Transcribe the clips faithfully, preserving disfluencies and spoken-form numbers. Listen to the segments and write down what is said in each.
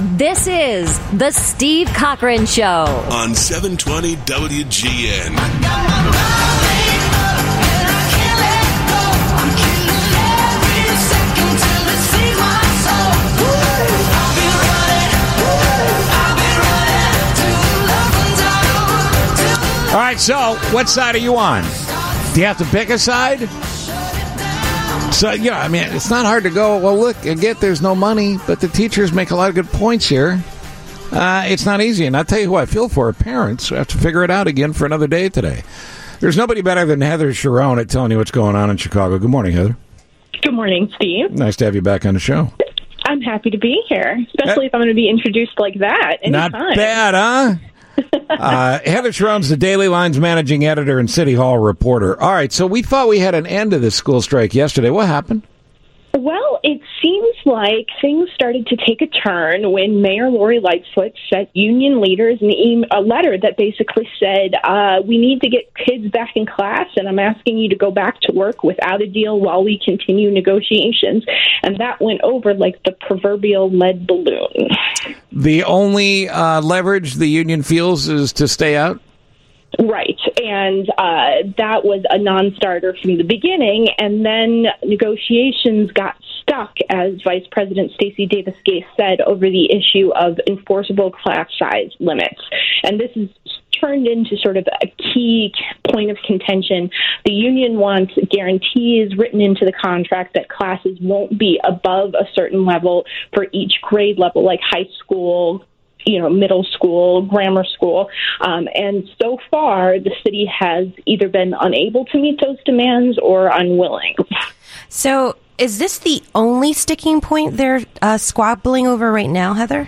This is The Steve Cochran Show on seven twenty W G N. All right, so what side are you on? Do you have to pick a side? So, yeah, I mean, it's not hard to go, well, look, I get there's no money, but the teachers make a lot of good points here. Uh, it's not easy, and I'll tell you who I feel for, parents who have to figure it out again for another day today. There's nobody better than Heather Cherone at telling you what's going on in Chicago. Good morning, Heather. Good morning, Steve. Nice to have you back on the show. I'm happy to be here, especially uh, if I'm going to be introduced like that anytime. Not bad, huh? uh, Heather Cherone's the Daily Line's managing editor and City Hall reporter. All right, so we thought we had an end to this school strike yesterday. What happened? Well, it seems like things started to take a turn when Mayor Lori Lightfoot sent union leaders an e- a letter that basically said, uh, we need to get kids back in class, and I'm asking you to go back to work without a deal while we continue negotiations. And that went over like the proverbial lead balloon. The only uh, leverage the union feels is to stay out? Right, and uh, that was a non-starter from the beginning, and then negotiations got stuck, as Vice President Stacey Davis Gay said, over the issue of enforceable class size limits. And this is turned into sort of a key point of contention. The union wants guarantees written into the contract that classes won't be above a certain level for each grade level, like high school, you know, middle school, grammar school. Um, and so far, the city has either been unable to meet those demands or unwilling. So is this the only sticking point they're uh, squabbling over right now, Heather?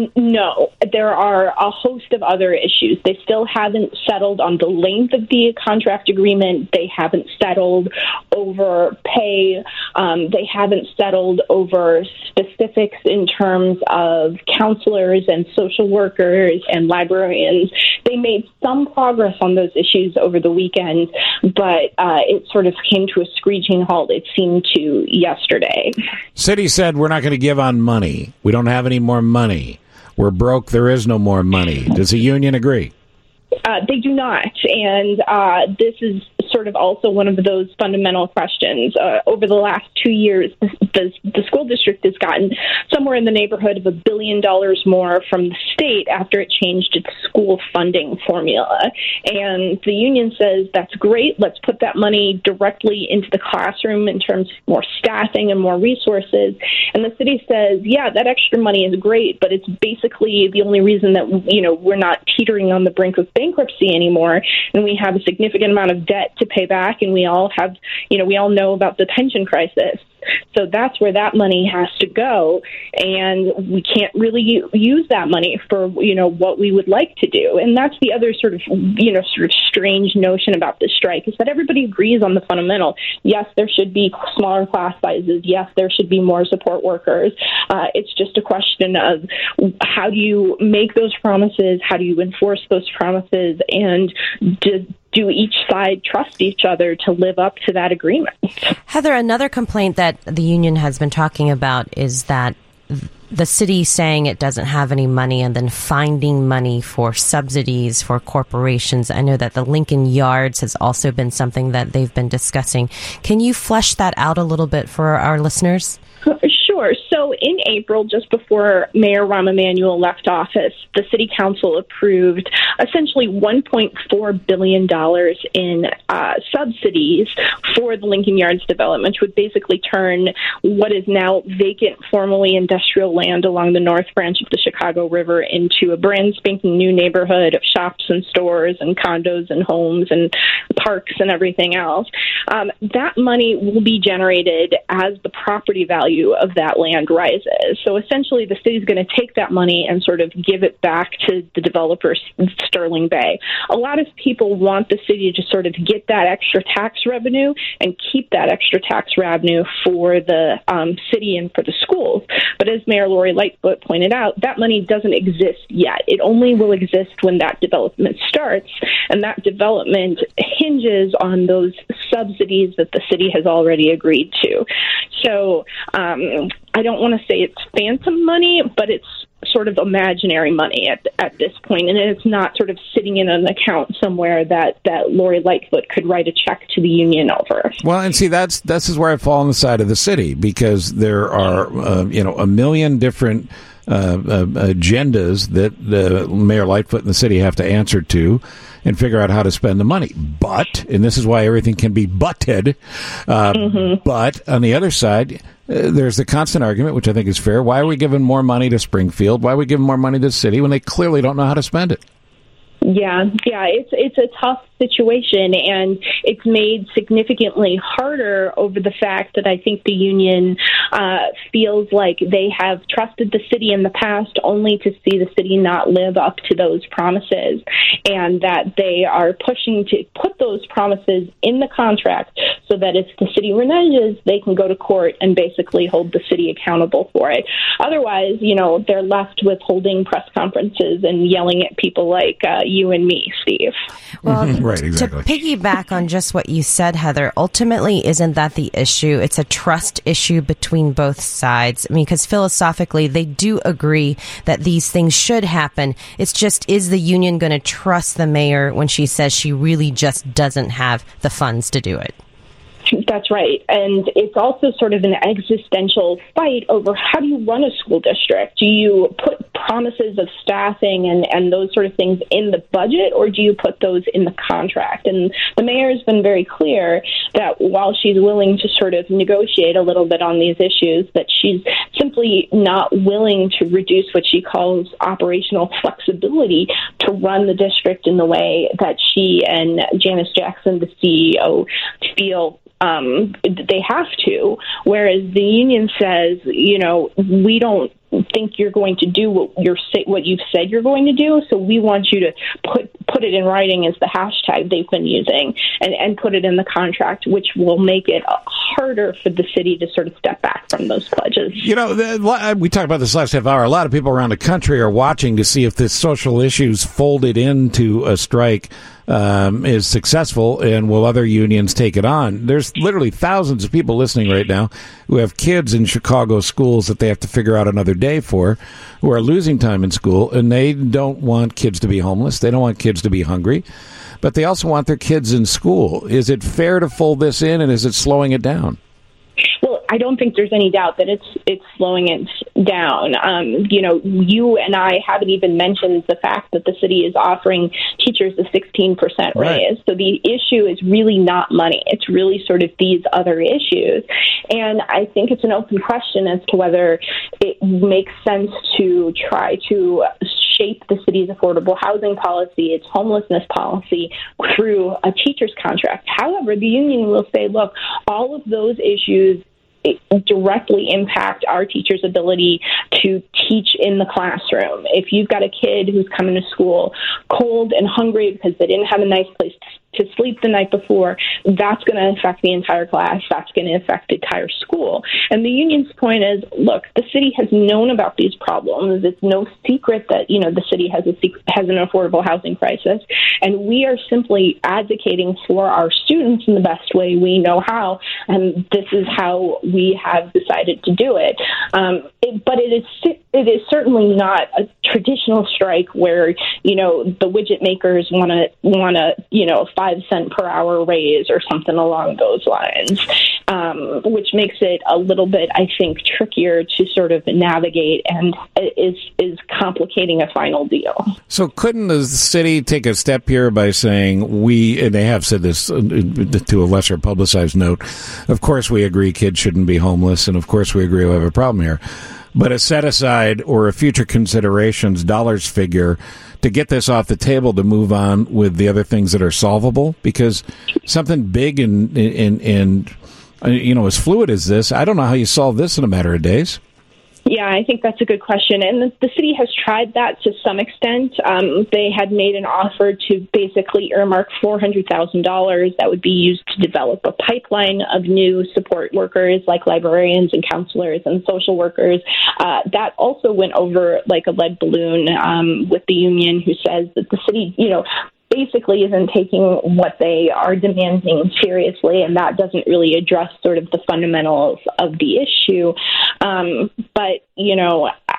No, there are a host of other issues. They still haven't settled on the length of the contract agreement. They haven't settled over pay. Um, they haven't settled over specifics in terms of counselors and social workers and librarians. They made some progress on those issues over the weekend, but uh, it sort of came to a screeching halt, it seemed to, yesterday. City said, we're not going to give on money. We don't have any more money. We're broke. There is no more money. Does the union agree? Uh, they do not. And uh, this is sort of also one of those fundamental questions. Uh, over the last two years, the, the school district has gotten somewhere in the neighborhood of a billion dollars more from the state after it changed its school funding formula. And the union says, that's great. Let's put that money directly into the classroom in terms of more staffing and more resources. And the city says, yeah, that extra money is great, but it's basically the only reason that, you know, we're not teetering on the brink of bankruptcy anymore, and we have a significant amount of debt to pay back, and we all have, you know, we all know about the pension crisis. So that's where that money has to go, and we can't really u- use that money for, you know, what we would like to do. And that's the other sort of, you know, sort of strange notion about this strike, is that everybody agrees on the fundamental. Yes, there should be smaller class sizes. Yes, there should be more support workers. Uh, it's just a question of how do you make those promises? How do you enforce those promises? And do, do each side trust each other to live up to that agreement? Heather, another complaint that the union has been talking about is that the city saying it doesn't have any money and then finding money for subsidies for corporations. I know that the Lincoln Yards has also been something that they've been discussing. Can you flesh that out a little bit for our listeners? Sure. So in April, just before Mayor Rahm Emanuel left office, the city council approved essentially one point four billion dollars in uh, subsidies for the Lincoln Yards development, which would basically turn what is now vacant, formerly industrial land along the north branch of the Chicago River into a brand spanking new neighborhood of shops and stores and condos and homes and parks and everything else. Um, that money will be generated as the property value of that land rises. So essentially, the city's going to take that money and sort of give it back to the developers in Sterling Bay. A lot of people want the city to sort of get that extra tax revenue and keep that extra tax revenue for the um, city and for the schools. But as Mayor Lori Lightfoot pointed out, that money doesn't exist yet. It only will exist when that development starts, and that development hinges on those subsidies that the city has already agreed to. So um, I don't want to say it's phantom money, but it's sort of imaginary money at at this point, and it's not sort of sitting in an account somewhere that, that Lori Lightfoot could write a check to the union over. Well, and see, that's this is where I fall on the side of the city, because there are uh, you know a million different uh, uh, agendas that uh, Mayor Lightfoot and the city have to answer to and figure out how to spend the money. But, and this is why everything can be butted, uh, mm-hmm. but on the other side, uh, there's the constant argument, which I think is fair. Why are we giving more money to Springfield? Why are we giving more money to the city when they clearly don't know how to spend it? Yeah, yeah, it's it's a tough situation, and it's made significantly harder over the fact that I think the union uh, feels like they have trusted the city in the past only to see the city not live up to those promises, and that they are pushing to put those promises in the contract so that if the city reneges, they can go to court and basically hold the city accountable for it. Otherwise, you know, they're left with holding press conferences and yelling at people like uh, you and me, Steve. Well, right, exactly. To piggyback on just what you said, Heather, ultimately, isn't that the issue? It's a trust issue between both sides. I mean, because philosophically, they do agree that these things should happen. It's just, is the union going to trust the mayor when she says she really just doesn't have the funds to do it? That's right. And it's also sort of an existential fight over how do you run a school district? Do you put promises of staffing and, and those sort of things in the budget, or do you put those in the contract? And the mayor has been very clear that while she's willing to sort of negotiate a little bit on these issues, that she's simply not willing to reduce what she calls operational flexibility to run the district in the way that she and Janice Jackson, the C E O, feel Um, they have to, whereas the union says, you know, we don't think you're going to do what you're what you've said you're going to do, so we want you to put put it in writing as the hashtag they've been using, and, and put it in the contract, which will make it harder for the city to sort of step back from those pledges. You know, the, we talked about this last half hour. A lot of people around the country are watching to see if this social issues folded into a strike um, is successful, and will other unions take it on? There's literally thousands of people listening right now who have kids in Chicago schools that they have to figure out another day for, who are losing time in school, and they don't want kids to be homeless. They don't want kids to be hungry, but they also want their kids in school. Is it fair to fold this in, and is it slowing it down? Well, I don't think there's any doubt that it's it's slowing it down. Um, you know, you and I haven't even mentioned the fact that the city is offering teachers a sixteen percent raise. Right. So the issue is really not money. It's really sort of these other issues. And I think it's an open question as to whether it makes sense to try to shape the city's affordable housing policy, its homelessness policy, through a teacher's contract. However, the union will say, look, all of those issues directly impact our teachers' ability to teach in the classroom. If you've got a kid who's coming to school cold and hungry because they didn't have a nice place to sleep the night before, that's going to affect the entire class. That's going to affect the entire school. And the union's point is, look, the city has known about these problems. It's no secret that, you know, the city has a has an affordable housing crisis, and we are simply advocating for our students in the best way we know how, and this is how we have decided to do it. Um, it but it is it is certainly not a traditional strike where, you know, the widget makers want to want to you know five cent per hour raise or something along those lines, um, which makes it a little bit, I think, trickier to sort of navigate and is is complicating a final deal. So couldn't the city take a step here by saying we, and they have said this to a lesser publicized note, of course we agree kids shouldn't be homeless, and of course we agree we have a problem here, but a set aside or a future considerations dollars figure to get this off the table to move on with the other things that are solvable? Because something big and, and, and you know, as fluid as this, I don't know how you solve this in a matter of days. Yeah, I think that's a good question. And the, the city has tried that to some extent. Um, they had made an offer to basically earmark four hundred thousand dollars that would be used to develop a pipeline of new support workers like librarians and counselors and social workers. Uh, that also went over like a lead balloon um, with the union, who says that the city, you know, basically isn't taking what they are demanding seriously, and that doesn't really address sort of the fundamentals of the issue. Um, but, you know,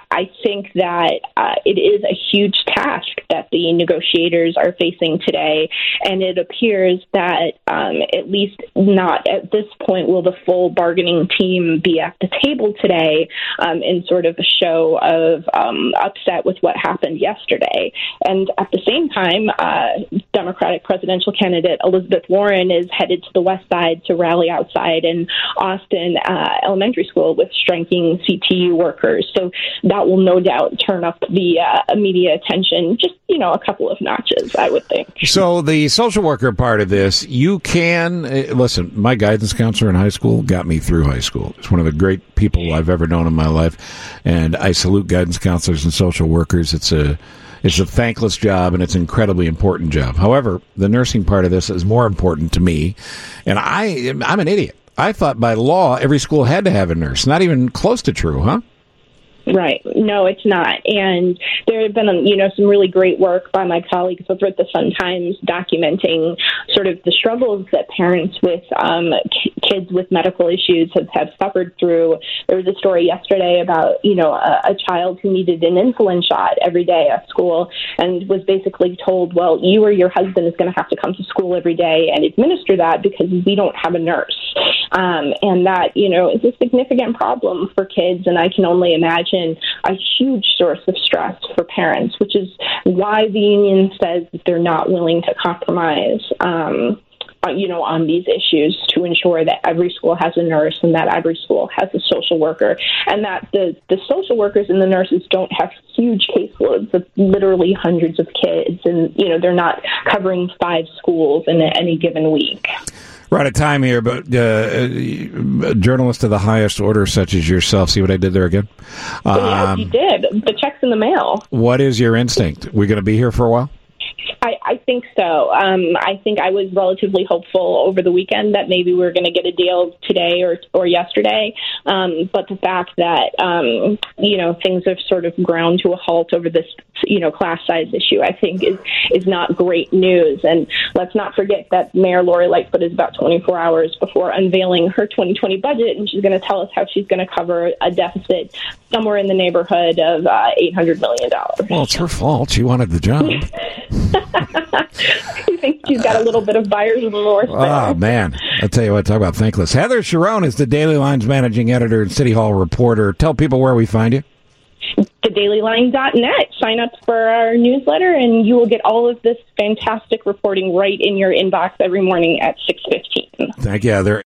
I think that uh, it is a huge task that the negotiators are facing today, and it appears that um, at least not at this point will the full bargaining team be at the table today um, in sort of a show of um, upset with what happened yesterday. And at the same time, uh, Democratic presidential candidate Elizabeth Warren is headed to the West Side to rally outside in Austin uh, Elementary School with striking C T U workers. So that will no doubt turn up the uh, media attention just, you know, a couple of notches, I would think. So the social worker part of this, you can, uh, listen, my guidance counselor in high school got me through high school. It's one of the great people I've ever known in my life, and I salute guidance counselors and social workers. It's a It's a thankless job, and it's an incredibly important job. However, the nursing part of this is more important to me, and I, I'm an idiot. I thought by law every school had to have a nurse. Not even close to true, huh? Right. No, it's not. And there have been, you know, some really great work by my colleagues over at the Sun-Times documenting sort of the struggles that parents with um, k- kids with medical issues have, have suffered through. There was a story yesterday about, you know, a, a child who needed an insulin shot every day at school and was basically told, well, you or your husband is going to have to come to school every day and administer that because we don't have a nurse. Um, and that, you know, is a significant problem for kids. And I can only imagine a huge source of stress for parents, which is why the union says that they're not willing to compromise, um, you know, on these issues to ensure that every school has a nurse and that every school has a social worker, and that the, the social workers and the nurses don't have huge caseloads of literally hundreds of kids, and, you know, they're not covering five schools in any given week. We're out of time here, but uh, a journalist of the highest order, such as yourself, see what I did there again? Um, yes, you did. The check's in the mail. What is your instinct? We're going to be here for a while? I, I think so. Um, I think I was relatively hopeful over the weekend that maybe we were going to get a deal today or or yesterday. Um, but the fact that, um, you know, things have sort of ground to a halt over this, you know, class size issue, I think is, is not great news. And let's not forget that Mayor Lori Lightfoot is about twenty-four hours before unveiling her twenty twenty budget, and she's going to tell us how she's going to cover a deficit somewhere in the neighborhood of uh, eight hundred million dollars. Well, it's her fault. She wanted the job. You think she's got a little bit of buyer's remorse there. Oh, man. I'll tell you what, talk about thankless. Heather Cherone is the Daily Line's managing editor and City Hall reporter. Tell people where we find you. the daily line dot net. Sign up for our newsletter, and you will get all of this fantastic reporting right in your inbox every morning at six fifteen. Thank you, Heather.